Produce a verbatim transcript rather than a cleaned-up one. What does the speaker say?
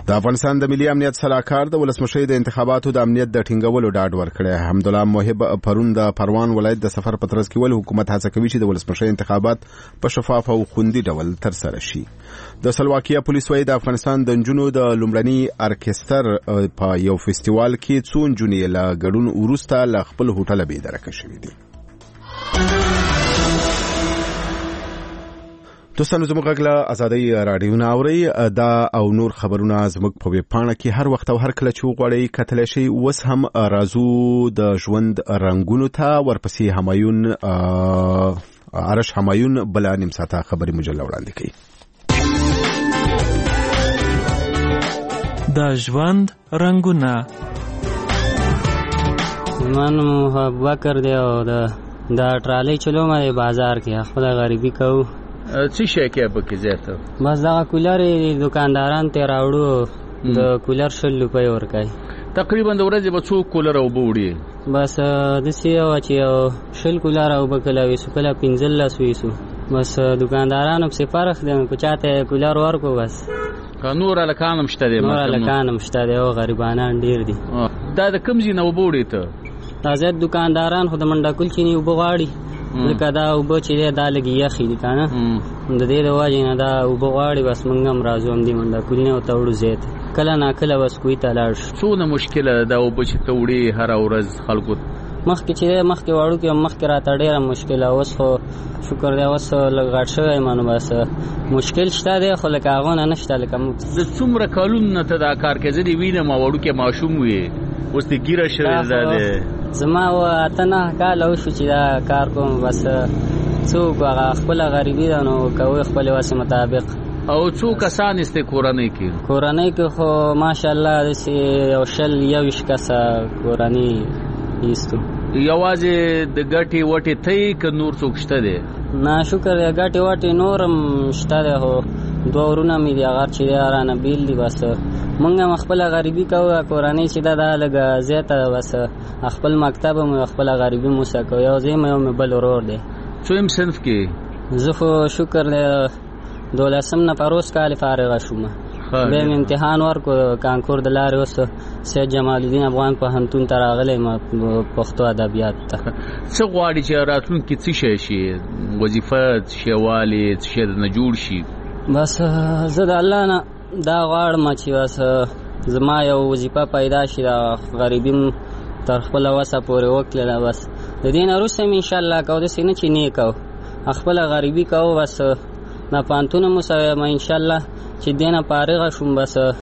د افغانستان د ملي امنیت سلاکار د ولسمشر د انتخاباتو د امنیت د ټینګولو ډاډ ورکړی. حمدالله موهب پرون د پروان ولایت د سفر په ترڅ کې ول حکومت هڅه کوي چې د ولسمشر انتخابات په شفاف او خوندي ډول ترسره شي. د سلواکیا پولیس وايي د افغانستان د نجونو د لومړني ارکستر په یو فستیوال کې څو نجونې له ګډون وروسته له خپل هوټل بې درکه شوې دي. دوستانو زموږ غږ له ازادۍ راډیو نه اورئ. دا او نور خبرونه زموږ په ویب پاڼه کې هر وخت او هر کله چې وغواړئ کتلی شئ. اوس هم راځو د ژوند رنګونو ته. ورپسې همایون عرش همایون بله نیم ساعته خبري مجله وړاندې کوي. د ژوند رنګونه. زما نوم ابوبکر دی او د ټرالۍ چلوم دی بازار کې خپله غریبي کوو. څه شی کې به کې زیاته بس دغه کولر دکانداران ته راوړو د کولر شل روپۍ ورکوي. تقریبا د ورځې به څو کولر اوبه وړي؟ بس داسې وه چې شل کولر اوبه کله ویسو کله پنځلس ویسو. بس دکاندارانو پسې فرق دی که چاته کولر ورکو بس. نور هلکان هم شته دی؟ نور هلکان هم شته دی او غریبانان ډېر دي. دا د کوم ځای نه اوبه وړي ته؟ دا زیات دکانداران خو د منډکول چیني اوبه غواړي لکه دا اوبه چې دی دا لږ یخې دي که نه د دې د وجې نه دا اوبه غواړي. بس موږ هم راځو همدې منډکول نه ورته وړو زیات کله ناکله بس کوی ته لاړ شو. څونه مشکله دا اوبه چې ته وړې هره ورځ خلکو مخکې چې دی مخکې وړو کې مخکې راته ډېره مشکله. اوس خو شکر دی اوس لږ غټ شوی یم نو بس مشکل شته دی خو لکه هغونه نه شته. لکه د څومره کلونو نه ته دا کار کوې؟ زه دې وینم وړوکی ماشوم وې اوس دې ګیره شوې دا دی. زما اته نهه کاله وشو چې دا کار کوم. بس څوک هغه خپله غریبي ده نو کوي خپلې وسې مطابق. او څو کسان استې کورنۍ کې؟ کورنۍ کې خو ماشاءالله داسې یو شل یویشت کسه کورنۍ ایستو. یوازې د ګټې وټې ته یې که نور څوک شته دی؟ نه شکر دی ګټې وټې نور هم شته دی خو دوه ورونه مې دي هغه چې دی رانه بیل دي. بس موږ هم خپله غریبي کوو کورنۍ چې ده دا لږه زیاته ده. بس خپل مکتب هم خپله غریبي موسه کوو. یو زه یم یو مې بل ورور دی. څویم صنف کې؟ زه خو شکر دی دولسم نه پروس کال فارغه شوم. بیا مې امتحان ورکو کانکور د لارې. اوس سید جمال الدین افغان پوهنتون ته راغلی یم پښتو ادبیات ته. څه غواړي چې راتلونکي کې څه شی شي؟ وظیفه څه شی والي څه شی نه جوړ شي؟ بس زه د الله نه دا غواړم چې بس زما یو وظیفه پیدا شي د غریبیم تر خپله وسه پورې وکړله. بس د دې نه وروسته مې انشاءالله کوو داسې نه چې نه کوو خپله غریبي کوو. بس دا پوهنتون هم وسویم انشاءالله چې دې نه فارغه شوم. بس